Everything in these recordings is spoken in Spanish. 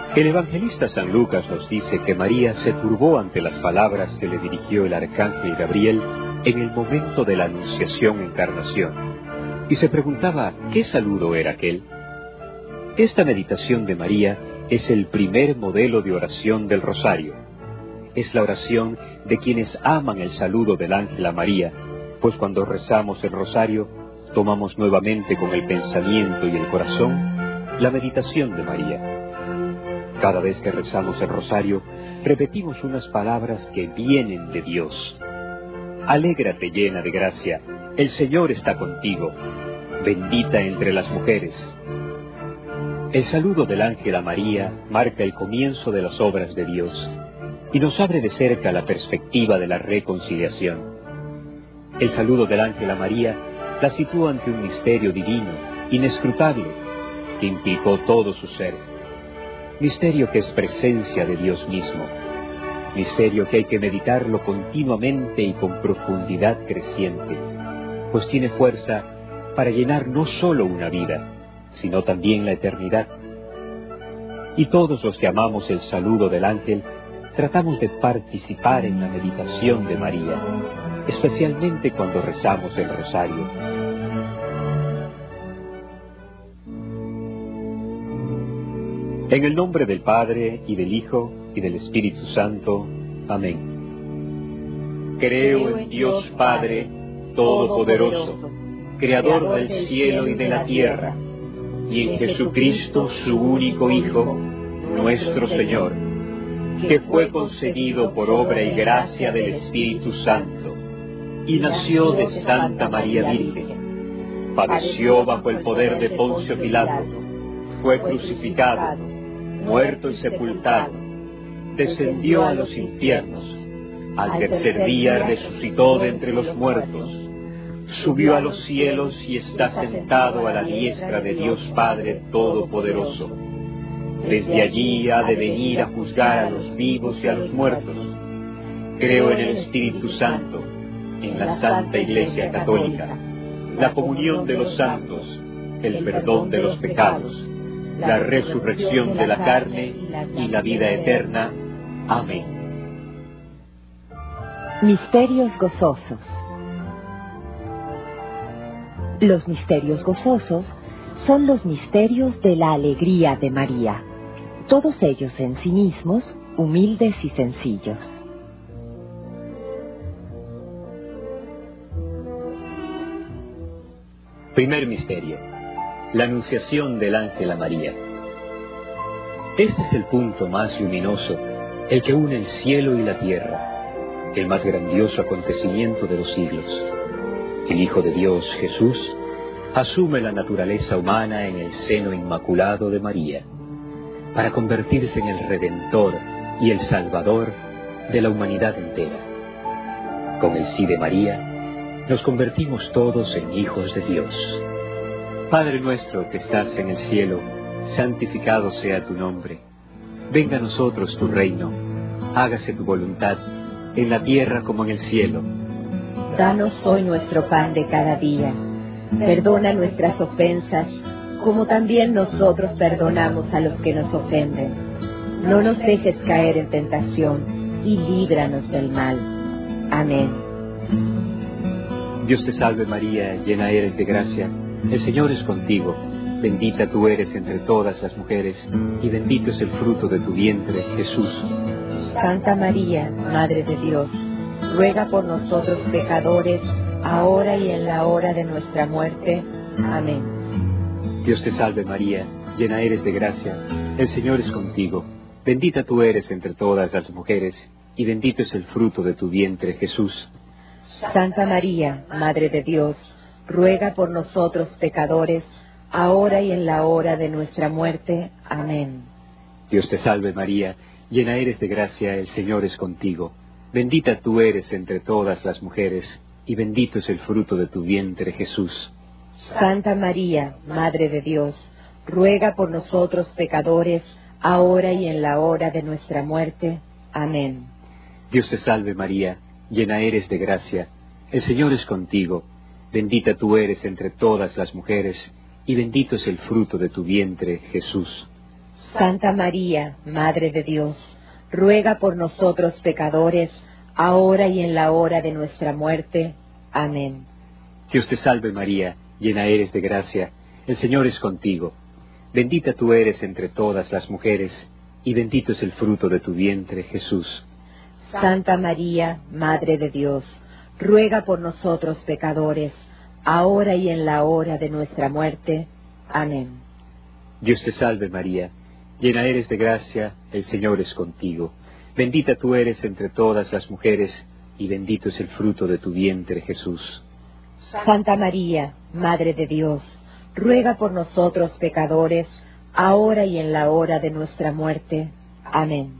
El evangelista San Lucas nos dice que María se turbó ante las palabras que le dirigió el arcángel Gabriel en el momento de la Anunciación-Encarnación, y se preguntaba qué saludo era aquel. Esta meditación de María es el primer modelo de oración del rosario. Es la oración de quienes aman el saludo del ángel a María, pues cuando rezamos el rosario, tomamos nuevamente con el pensamiento y el corazón la meditación de María. Cada vez que rezamos el rosario, repetimos unas palabras que vienen de Dios. Alégrate llena de gracia, el Señor está contigo, bendita entre las mujeres. El saludo del ángel a María marca el comienzo de las obras de Dios y nos abre de cerca la perspectiva de la reconciliación. El saludo del ángel a María la sitúa ante un misterio divino, inescrutable, que implicó todo su ser. Misterio que es presencia de Dios mismo. Misterio que hay que meditarlo continuamente y con profundidad creciente, pues tiene fuerza para llenar no solo una vida, sino también la eternidad. Y todos los que amamos el saludo del ángel, tratamos de participar en la meditación de María, especialmente cuando rezamos el rosario. En el nombre del Padre, y del Hijo, y del Espíritu Santo. Amén. Creo en Dios Padre, Todopoderoso, Creador del cielo y de la tierra, y en Jesucristo, su único Hijo, nuestro Señor, que fue concebido por obra y gracia del Espíritu Santo, y nació de Santa María Virgen, padeció bajo el poder de Poncio Pilato, fue crucificado, muerto y sepultado, descendió a los infiernos, al tercer día resucitó de entre los muertos, subió a los cielos y está sentado a la diestra de Dios Padre Todopoderoso. Desde allí ha de venir a juzgar a los vivos y a los muertos. Creo en el Espíritu Santo, en la Santa Iglesia Católica, la comunión de los santos, el perdón de los pecados, la resurrección de la carne y la vida eterna. Amén. Misterios gozosos. Los misterios gozosos son los misterios de la alegría de María, todos ellos en sí mismos humildes y sencillos. Primer misterio: la Anunciación del ángel a María. Este es el punto más luminoso, el que une el cielo y la tierra, el más grandioso acontecimiento de los siglos. El Hijo de Dios, Jesús, asume la naturaleza humana en el seno inmaculado de María, para convertirse en el Redentor y el Salvador de la humanidad entera. Con el sí de María, nos convertimos todos en hijos de Dios. Padre nuestro que estás en el cielo, santificado sea tu nombre. Venga a nosotros tu reino, hágase tu voluntad, en la tierra como en el cielo. Danos hoy nuestro pan de cada día. Perdona nuestras ofensas, como también nosotros perdonamos a los que nos ofenden. No nos dejes caer en tentación, y líbranos del mal. Amén. Dios te salve María, llena eres de gracia, el Señor es contigo. Bendita tú eres entre todas las mujeres, y bendito es el fruto de tu vientre, Jesús. Santa María, Madre de Dios, ruega por nosotros pecadores, ahora y en la hora de nuestra muerte. Amén. Dios te salve María, llena eres de gracia, el Señor es contigo. Bendita tú eres entre todas las mujeres, y bendito es el fruto de tu vientre, Jesús. Santa María, Madre de Dios, ruega por nosotros pecadores, ahora y en la hora de nuestra muerte. Amén. Dios te salve María, llena eres de gracia, el Señor es contigo. Bendita tú eres entre todas las mujeres, y bendito es el fruto de tu vientre, Jesús. Santa María, Madre de Dios, ruega por nosotros pecadores, ahora y en la hora de nuestra muerte. Amén. Dios te salve María, llena eres de gracia, el Señor es contigo. Bendita tú eres entre todas las mujeres, y bendito es el fruto de tu vientre, Jesús. Santa María, Madre de Dios, ruega por nosotros pecadores, ahora y en la hora de nuestra muerte. Amén. Dios te salve María, llena eres de gracia, el Señor es contigo. Bendita tú eres entre todas las mujeres, y bendito es el fruto de tu vientre, Jesús. Santa María, Madre de Dios, ruega por nosotros pecadores, ahora y en la hora de nuestra muerte. Amén. Dios te salve María, llena eres de gracia, el Señor es contigo. Bendita tú eres entre todas las mujeres, y bendito es el fruto de tu vientre, Jesús. Santa María, Madre de Dios, ruega por nosotros pecadores, ahora y en la hora de nuestra muerte. Amén.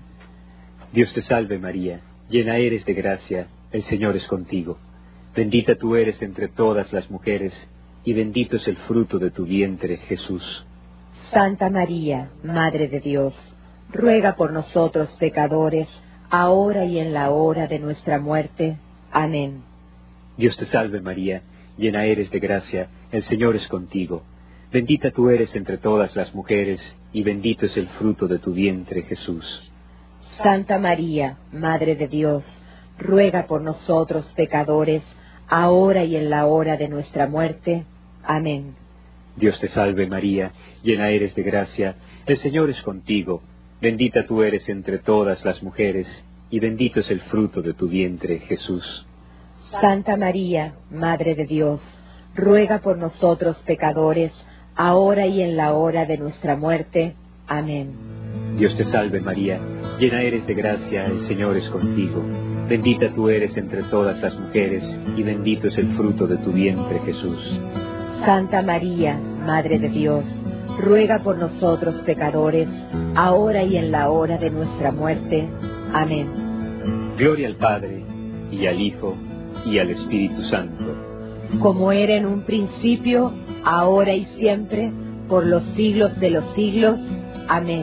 Dios te salve María, llena eres de gracia, el Señor es contigo. Bendita tú eres entre todas las mujeres, y bendito es el fruto de tu vientre, Jesús. Santa María, Madre de Dios, ruega por nosotros pecadores, ahora y en la hora de nuestra muerte. Amén. Dios te salve María, llena eres de gracia, el Señor es contigo. Bendita tú eres entre todas las mujeres, y bendito es el fruto de tu vientre, Jesús. Santa María, Madre de Dios, ruega por nosotros pecadores, ahora y en la hora de nuestra muerte. Amén. Dios te salve María, llena eres de gracia, el Señor es contigo. Bendita tú eres entre todas las mujeres, y bendito es el fruto de tu vientre, Jesús. Santa María, Madre de Dios, ruega por nosotros pecadores, ahora y en la hora de nuestra muerte. Amén. Dios te salve María, llena eres de gracia, el Señor es contigo. Bendita tú eres entre todas las mujeres, y bendito es el fruto de tu vientre, Jesús. Santa María, Madre de Dios, ruega por nosotros pecadores, ahora y en la hora de nuestra muerte. Amén. Gloria al Padre, y al Hijo, y al Espíritu Santo. Como era en un principio, ahora y siempre, por los siglos de los siglos. Amén.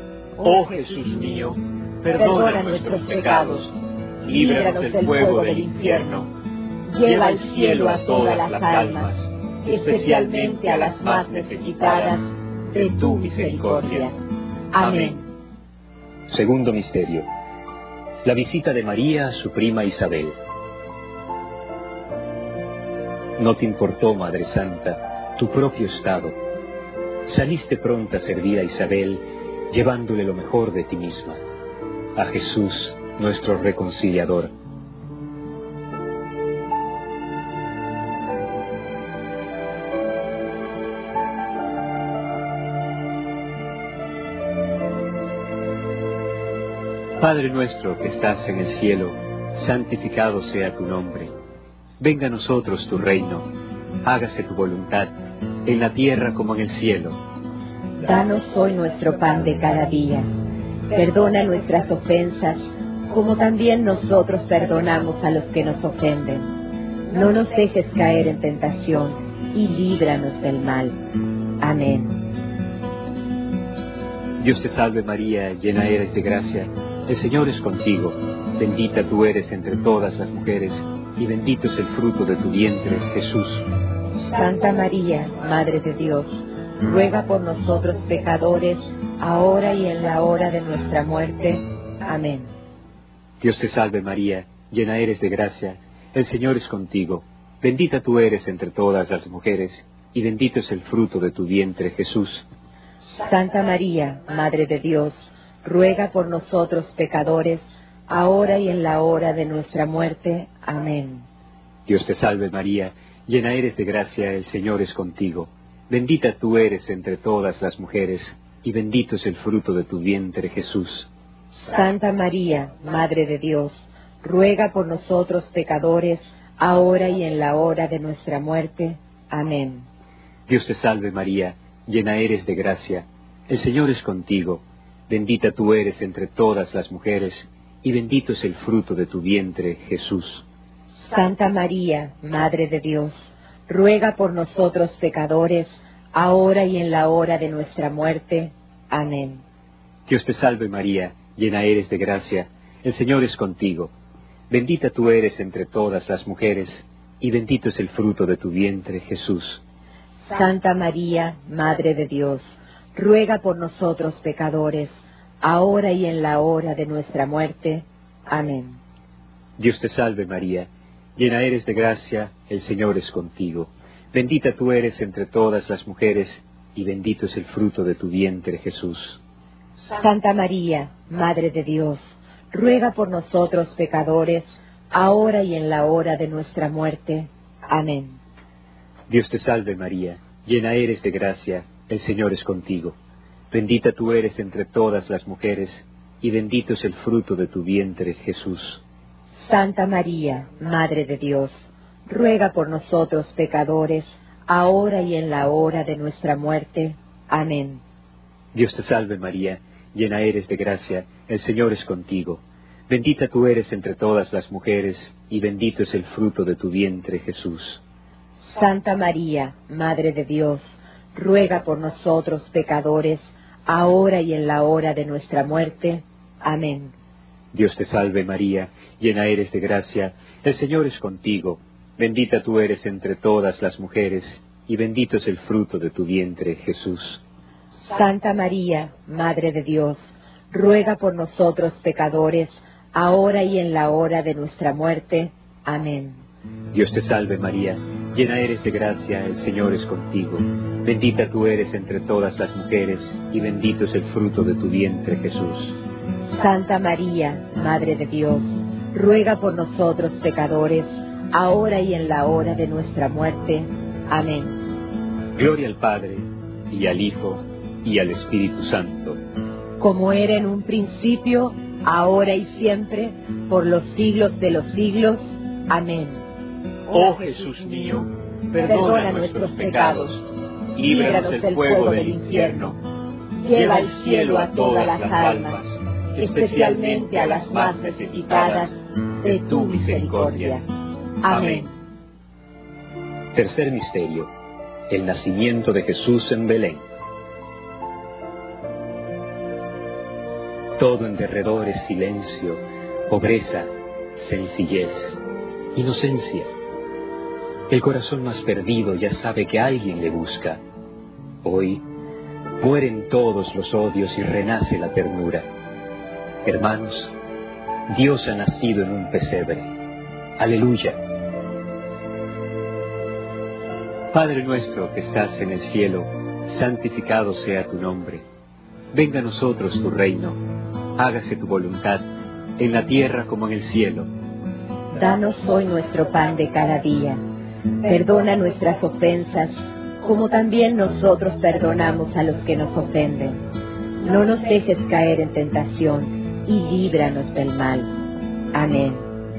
Oh Jesús mío, perdona nuestros pecados, líbranos del fuego del infierno, lleva al cielo a todas las almas, especialmente a las más necesitadas de tu misericordia. Amén. Segundo misterio: la visita de María a su prima Isabel. No te importó, Madre Santa, tu propio estado. Saliste pronta a servir a Isabel, llevándole lo mejor de ti misma, a Jesús, nuestro reconciliador. Padre nuestro que estás en el cielo, santificado sea tu nombre. Venga a nosotros tu reino, hágase tu voluntad, en la tierra como en el cielo. Danos hoy nuestro pan de cada día. Perdona nuestras ofensas, como también nosotros perdonamos a los que nos ofenden. No nos dejes caer en tentación, y líbranos del mal. Amén. Dios te salve María, llena eres de gracia, el Señor es contigo. Bendita tú eres entre todas las mujeres, y bendito es el fruto de tu vientre, Jesús. Santa María, Madre de Dios, ruega por nosotros pecadores, ahora y en la hora de nuestra muerte. Amén. Dios te salve María, llena eres de gracia, el Señor es contigo. Bendita tú eres entre todas las mujeres, y bendito es el fruto de tu vientre, Jesús. Santa María, Madre de Dios, ruega por nosotros pecadores, ahora y en la hora de nuestra muerte. Amén. Dios te salve María, llena eres de gracia, el Señor es contigo. Bendita tú eres entre todas las mujeres, y bendito es el fruto de tu vientre, Jesús. Santa María, Madre de Dios, ruega por nosotros pecadores, ahora y en la hora de nuestra muerte. Amén. Dios te salve María, llena eres de gracia, el Señor es contigo. Bendita tú eres entre todas las mujeres, y bendito es el fruto de tu vientre, Jesús. Santa María, Madre de Dios, ruega por nosotros pecadores, ahora y en la hora de nuestra muerte. Amén. Dios te salve María, llena eres de gracia, el Señor es contigo. Bendita tú eres entre todas las mujeres, y bendito es el fruto de tu vientre, Jesús. Santa María, Madre de Dios, ruega por nosotros pecadores, ahora y en la hora de nuestra muerte. Amén. Dios te salve María, llena eres de gracia, el Señor es contigo. Bendita tú eres entre todas las mujeres, y bendito es el fruto de tu vientre, Jesús. Santa María, Madre de Dios, ruega por nosotros pecadores, ahora y en la hora de nuestra muerte. Amén. Dios te salve María, llena eres de gracia, el Señor es contigo. Bendita tú eres entre todas las mujeres, y bendito es el fruto de tu vientre, Jesús. Santa María, Madre de Dios, ruega por nosotros pecadores, ahora y en la hora de nuestra muerte. Amén. Dios te salve María, llena eres de gracia, el Señor es contigo. Bendita tú eres entre todas las mujeres, y bendito es el fruto de tu vientre, Jesús. Santa María, Madre de Dios, ruega por nosotros pecadores, ahora y en la hora de nuestra muerte. Amén. Dios te salve María, llena eres de gracia, el Señor es contigo. Bendita tú eres entre todas las mujeres, y bendito es el fruto de tu vientre, Jesús. Santa María, Madre de Dios, ruega por nosotros pecadores, ahora y en la hora de nuestra muerte. Amén. Dios te salve María, llena eres de gracia, el Señor es contigo. Bendita tú eres entre todas las mujeres, y bendito es el fruto de tu vientre, Jesús. Santa María, Madre de Dios, ruega por nosotros pecadores, ahora y en la hora de nuestra muerte. Amén. Gloria al Padre, y al Hijo, y al Espíritu Santo. Como era en un principio, ahora y siempre, por los siglos de los siglos. Amén. Oh Jesús mío, perdona nuestros pecados, líbranos del fuego del infierno, lleva al cielo a todas las almas, especialmente a las más necesitadas de tu misericordia. Amén. Tercer misterio: el nacimiento de Jesús en Belén. Todo en derredor es silencio, pobreza, sencillez, inocencia. El corazón más perdido ya sabe que alguien le busca. Hoy mueren todos los odios y renace la ternura. Hermanos, Dios ha nacido en un pesebre. Aleluya. Padre nuestro que estás en el cielo, santificado sea tu nombre. Venga a nosotros tu reino. Hágase tu voluntad, en la tierra como en el cielo. Danos hoy nuestro pan de cada día. Perdona nuestras ofensas, como también nosotros perdonamos a los que nos ofenden. No nos dejes caer en tentación, y líbranos del mal. Amén.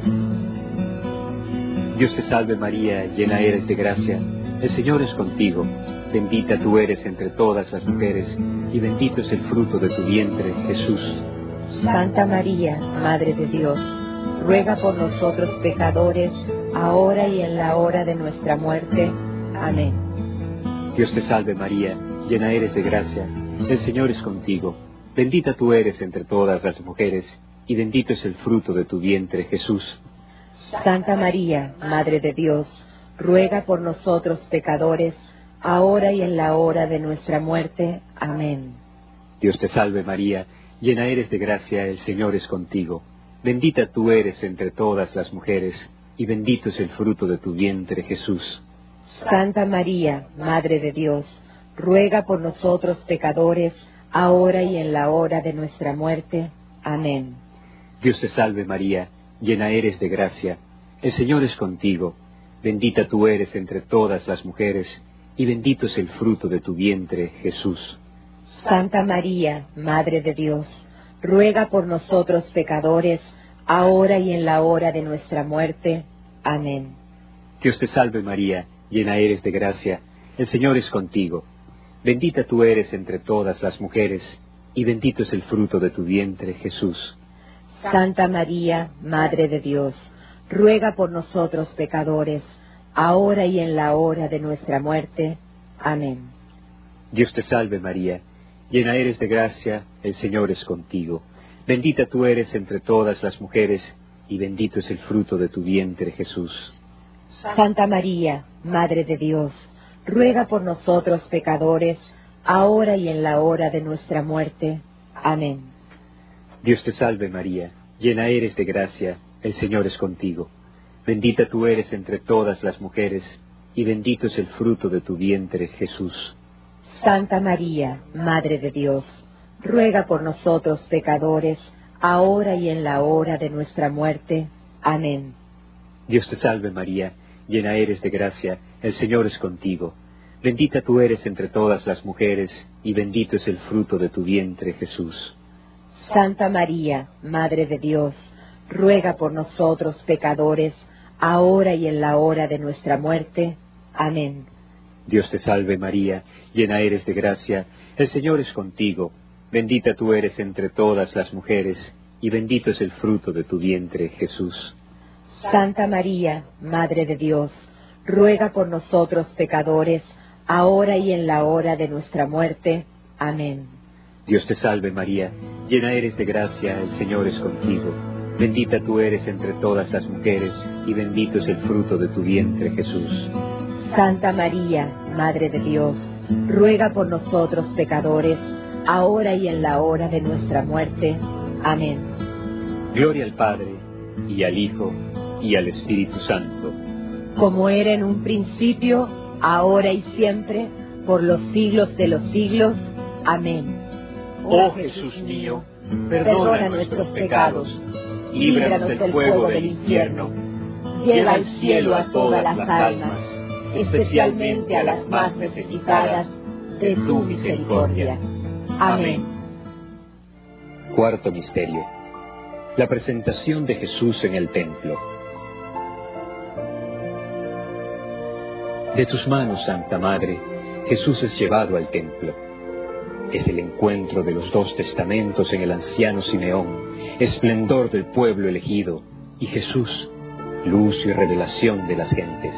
Dios te salve María, llena eres de gracia, el Señor es contigo. Bendita tú eres entre todas las mujeres, y bendito es el fruto de tu vientre, Jesús. Santa María, Madre de Dios, ruega por nosotros pecadores, ahora y en la hora de nuestra muerte. Amén. Dios te salve María, llena eres de gracia, el Señor es contigo. Bendita tú eres entre todas las mujeres, y bendito es el fruto de tu vientre, Jesús. Santa María, Madre de Dios, ruega por nosotros pecadores, ahora y en la hora de nuestra muerte. Amén. Dios te salve María, llena eres de gracia, el Señor es contigo. Bendita tú eres entre todas las mujeres, y bendito es el fruto de tu vientre, Jesús. Santa María, Madre de Dios, ruega por nosotros pecadores, ahora y en la hora de nuestra muerte. Amén. Dios te salve María, llena eres de gracia, el Señor es contigo. Bendita tú eres entre todas las mujeres, y bendito es el fruto de tu vientre, Jesús. Santa María, Madre de Dios, ruega por nosotros pecadores, ahora y en la hora de nuestra muerte. Amén. Dios te salve María, llena eres de gracia, el Señor es contigo. Bendita tú eres entre todas las mujeres, y bendito es el fruto de tu vientre, Jesús. Santa María, Madre de Dios, ruega por nosotros pecadores, ahora y en la hora de nuestra muerte. Amén. Dios te salve María, llena eres de gracia, el Señor es contigo. Bendita tú eres entre todas las mujeres, y bendito es el fruto de tu vientre, Jesús. Santa María, Madre de Dios, ruega por nosotros pecadores, ahora y en la hora de nuestra muerte. Amén. Dios te salve María, llena eres de gracia, el Señor es contigo. Bendita tú eres entre todas las mujeres, y bendito es el fruto de tu vientre, Jesús. Santa María, Madre de Dios, ruega por nosotros pecadores, ahora y en la hora de nuestra muerte. Amén. Dios te salve María, llena eres de gracia, el Señor es contigo. Bendita tú eres entre todas las mujeres, y bendito es el fruto de tu vientre, Jesús. Santa María, Madre de Dios, ruega por nosotros pecadores, ahora y en la hora de nuestra muerte. Amén. Dios te salve María, llena eres de gracia, el Señor es contigo. Bendita tú eres entre todas las mujeres, y bendito es el fruto de tu vientre, Jesús. Santa María, Madre de Dios, ruega por nosotros pecadores, ahora y en la hora de nuestra muerte. Amén. Dios te salve María, llena eres de gracia, el Señor es contigo. Bendita tú eres entre todas las mujeres, y bendito es el fruto de tu vientre, Jesús. Santa María, Madre de Dios, ruega por nosotros pecadores, ahora y en la hora de nuestra muerte. Amén. Gloria al Padre, y al Hijo, y al Espíritu Santo. Como era en un principio, ahora y siempre, por los siglos de los siglos. Amén. Oh Jesús mío, perdona nuestros pecados, líbranos del fuego del infierno, lleva al cielo a todas las almas, especialmente a las más necesitadas de tu misericordia. Amén. Cuarto misterio: la presentación de Jesús en el templo. De tus manos, Santa Madre, Jesús es llevado al templo. Es el encuentro de los dos testamentos en el anciano Simeón, esplendor del pueblo elegido, y Jesús, luz y revelación de las gentes.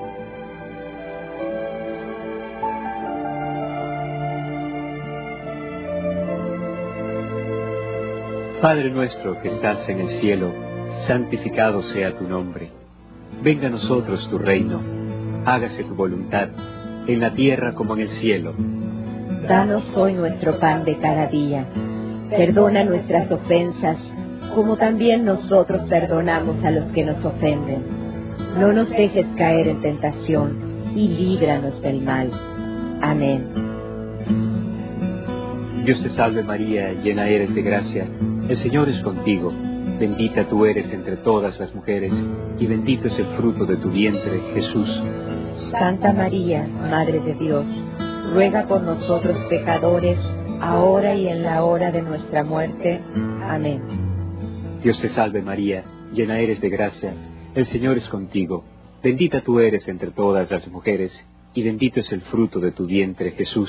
Padre nuestro que estás en el cielo, santificado sea tu nombre. Venga a nosotros tu reino, hágase tu voluntad, en la tierra como en el cielo. Danos hoy nuestro pan de cada día. Perdona nuestras ofensas, como también nosotros perdonamos a los que nos ofenden. No nos dejes caer en tentación, y líbranos del mal. Amén. Dios te salve María, llena eres de gracia, el Señor es contigo. Bendita tú eres entre todas las mujeres, y bendito es el fruto de tu vientre, Jesús. Santa María, Madre de Dios, ruega por nosotros pecadores, ahora y en la hora de nuestra muerte. Amén. Dios te salve María, llena eres de gracia, el Señor es contigo. Bendita tú eres entre todas las mujeres, y bendito es el fruto de tu vientre, Jesús.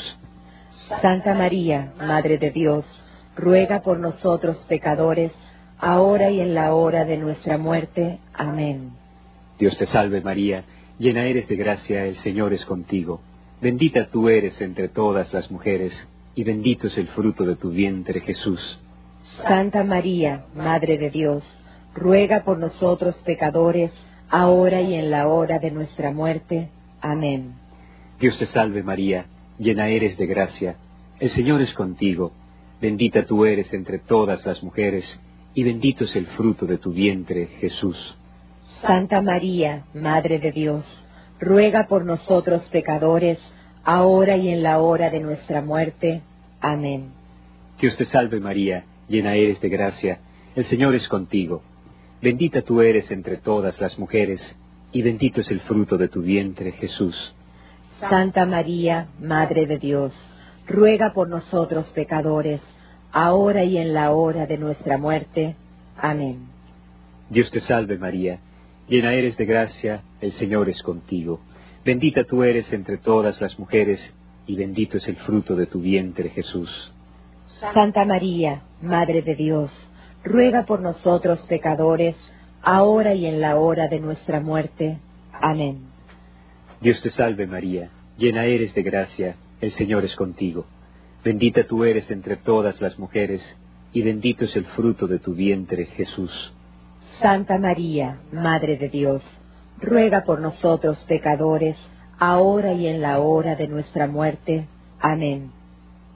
Santa María, Madre de Dios, ruega por nosotros pecadores, ahora y en la hora de nuestra muerte. Amén. Dios te salve María, llena eres de gracia, el Señor es contigo. Bendita tú eres entre todas las mujeres, y bendito es el fruto de tu vientre, Jesús. Santa María, Madre de Dios, ruega por nosotros pecadores, ahora y en la hora de nuestra muerte. Amén. Dios te salve María, llena eres de gracia, el Señor es contigo. Bendita tú eres entre todas las mujeres, y bendito es el fruto de tu vientre, Jesús. Santa María, Madre de Dios, ruega por nosotros pecadores, ahora y en la hora de nuestra muerte. Amén. Dios te salve María, llena eres de gracia, el Señor es contigo. Bendita tú eres entre todas las mujeres, y bendito es el fruto de tu vientre, Jesús. Santa María, Madre de Dios, ruega por nosotros pecadores, ahora y en la hora de nuestra muerte. Amén. Dios te salve María, llena eres de gracia, el Señor es contigo. Bendita tú eres entre todas las mujeres, y bendito es el fruto de tu vientre, Jesús. Santa María, Madre de Dios, ruega por nosotros pecadores, ahora y en la hora de nuestra muerte. Amén. Dios te salve María, llena eres de gracia, el Señor es contigo. Bendita tú eres entre todas las mujeres, y bendito es el fruto de tu vientre, Jesús. Santa María, Madre de Dios, ruega por nosotros pecadores, ahora y en la hora de nuestra muerte. Amén.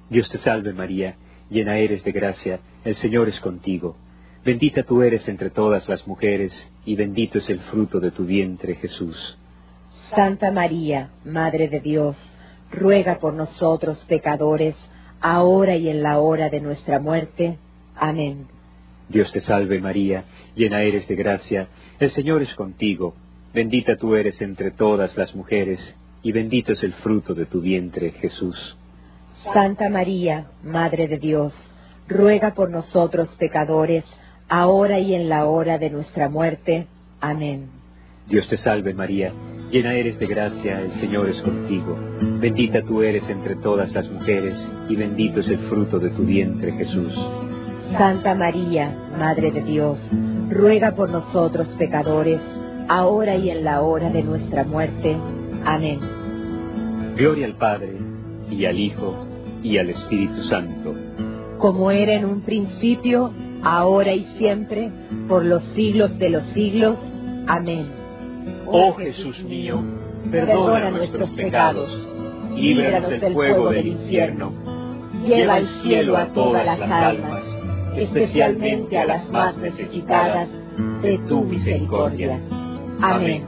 Dios te salve María, llena eres de gracia, el Señor es contigo. Bendita tú eres entre todas las mujeres, y bendito es el fruto de tu vientre, Jesús. Santa María, Madre de Dios, ruega por nosotros pecadores, ahora y en la hora de nuestra muerte. Amén. Dios te salve María, llena eres de gracia, el Señor es contigo. Bendita tú eres entre todas las mujeres, y bendito es el fruto de tu vientre, Jesús. Santa María, Madre de Dios, ruega por nosotros pecadores, ahora y en la hora de nuestra muerte. Amén. Dios te salve María, llena eres de gracia, el Señor es contigo. Bendita tú eres entre todas las mujeres, y bendito es el fruto de tu vientre, Jesús. Santa María, Madre de Dios, ruega por nosotros pecadores, ahora y en la hora de nuestra muerte. Amén. Gloria al Padre, y al Hijo, y al Espíritu Santo. Como era en un principio, ahora y siempre, por los siglos de los siglos. Amén. Oh Jesús mío, perdona nuestros pecados, líbranos del fuego del infierno, lleva al cielo a todas las almas, especialmente a las más necesitadas de tu misericordia. Amén.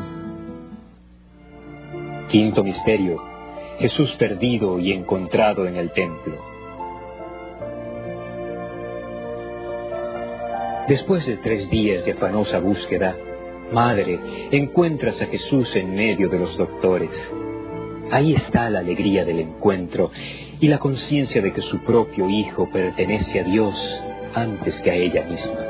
Quinto misterio: Jesús perdido y encontrado en el templo. Después de 3 días de afanosa búsqueda, Madre, encuentras a Jesús en medio de los doctores. Ahí está la alegría del encuentro y la conciencia de que su propio Hijo pertenece a Dios antes que a ella misma.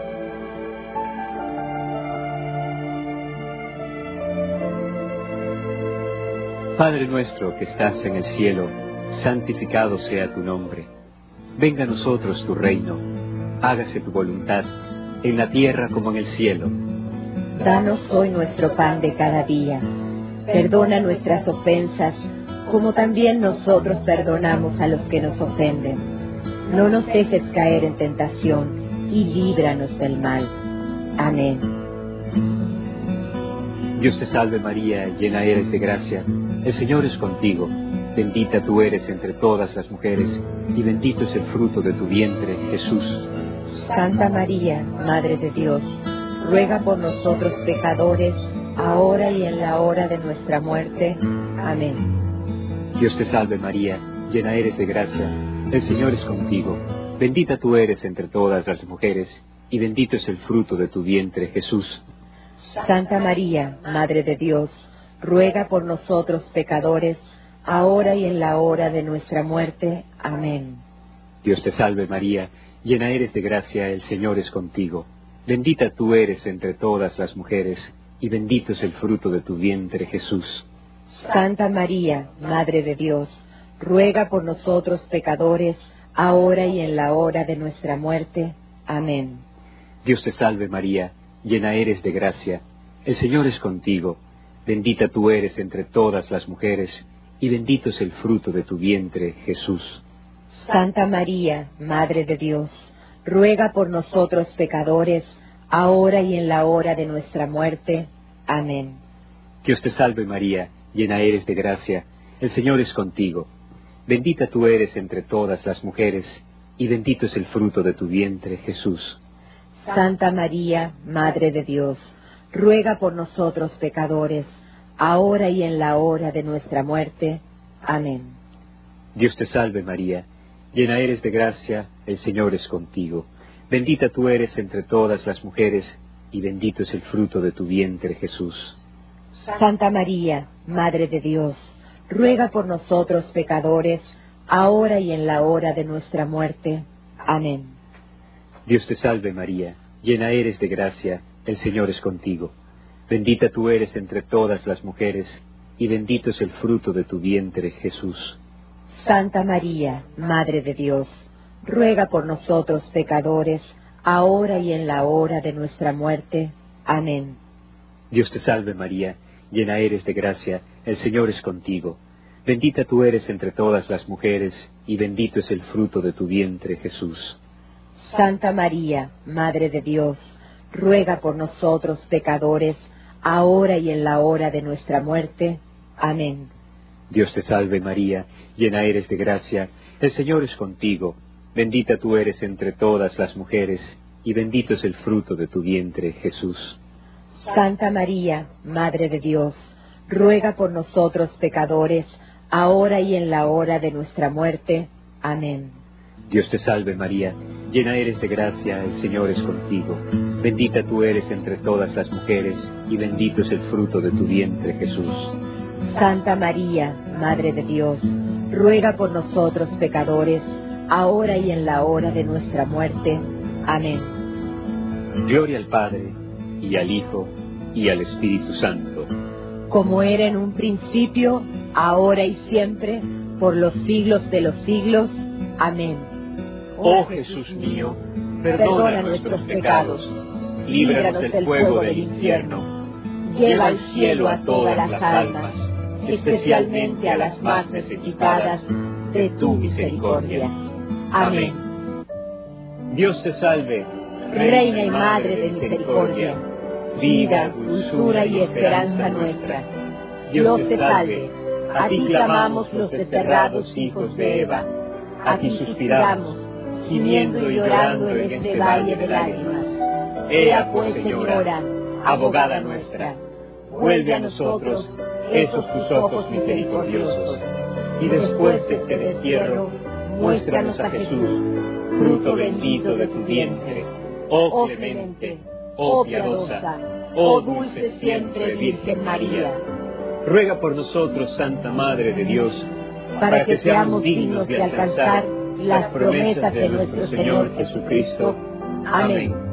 Padre nuestro que estás en el cielo, santificado sea tu nombre. Venga a nosotros tu reino, hágase tu voluntad, en la tierra como en el cielo. Danos hoy nuestro pan de cada día. Perdona nuestras ofensas, como también nosotros perdonamos a los que nos ofenden. No nos dejes caer en tentación, y líbranos del mal. Amén. Dios te salve María, llena eres de gracia, el Señor es contigo. Bendita tú eres entre todas las mujeres, y bendito es el fruto de tu vientre, Jesús. Santa María, Madre de Dios, ruega por nosotros pecadores, ahora y en la hora de nuestra muerte. Amén. Dios te salve María, llena eres de gracia, el Señor es contigo. Bendita tú eres entre todas las mujeres, y bendito es el fruto de tu vientre, Jesús. Santa María, Madre de Dios, ruega por nosotros pecadores, ahora y en la hora de nuestra muerte. Amén. Dios te salve María, llena eres de gracia, el Señor es contigo. Bendita tú eres entre todas las mujeres, y bendito es el fruto de tu vientre, Jesús. Santa María, Madre de Dios, ruega por nosotros pecadores, ahora y en la hora de nuestra muerte. Amén. Dios te salve María, llena eres de gracia, el Señor es contigo. Bendita tú eres entre todas las mujeres, y bendito es el fruto de tu vientre, Jesús. Santa María, Madre de Dios, ruega por nosotros pecadores, ahora y en la hora de nuestra muerte. Amén. Dios te salve María, llena eres de gracia, el Señor es contigo. Bendita tú eres entre todas las mujeres, y bendito es el fruto de tu vientre, Jesús. Santa María, Madre de Dios, ruega por nosotros pecadores, ahora y en la hora de nuestra muerte. Amén. Dios te salve María, llena eres de gracia, el Señor es contigo. Bendita tú eres entre todas las mujeres, y bendito es el fruto de tu vientre, Jesús. Santa María, Madre de Dios, ruega por nosotros pecadores, ahora y en la hora de nuestra muerte. Amén. Dios te salve María, llena eres de gracia, el Señor es contigo. Bendita tú eres entre todas las mujeres, y bendito es el fruto de tu vientre, Jesús. Santa María, Madre de Dios, ruega por nosotros pecadores, ahora y en la hora de nuestra muerte. Amén. Dios te salve María, llena eres de gracia, el Señor es contigo. Bendita tú eres entre todas las mujeres, y bendito es el fruto de tu vientre, Jesús. Santa María, Madre de Dios, ruega por nosotros pecadores, ahora y en la hora de nuestra muerte. Amén. Dios te salve María, llena eres de gracia, El Señor es contigo, bendita tú eres entre todas las mujeres, y bendito es el fruto de tu vientre, Jesús. Santa María, Madre de Dios, ruega por nosotros pecadores, ahora y en la hora de nuestra muerte. Amén. Dios te salve María, llena eres de gracia, el Señor es contigo. Bendita tú eres entre todas las mujeres, y bendito es el fruto de tu vientre, Jesús. Santa María, Madre de Dios, ruega por nosotros pecadores, ahora y en la hora de nuestra muerte. Amén. Gloria al Padre, y al Hijo, y al Espíritu Santo. Como era en un principio, ahora y siempre, por los siglos de los siglos. Amén. Oh Jesús mío, perdona nuestros pecados, líbranos del fuego del infierno, lleva al cielo a todas las almas, especialmente a las más necesitadas de tu misericordia. Amén. Dios te salve, Reina y Madre de misericordia, vida, dulzura y esperanza nuestra. Dios te salve, a ti clamamos los desterrados hijos de Eva, a ti suspiramos, gimiendo y llorando en este valle de lágrimas. Ea pues, Señora, abogada nuestra, vuelve a nosotros esos tus ojos misericordiosos, y después de este destierro, muéstranos a Jesús, fruto bendito de tu vientre. Oh clemente, oh piadosa, oh dulce siempre Virgen María. ruega por nosotros, Santa Madre de Dios, para que seamos dignos de alcanzar las promesas de nuestro Señor Jesucristo. Amén.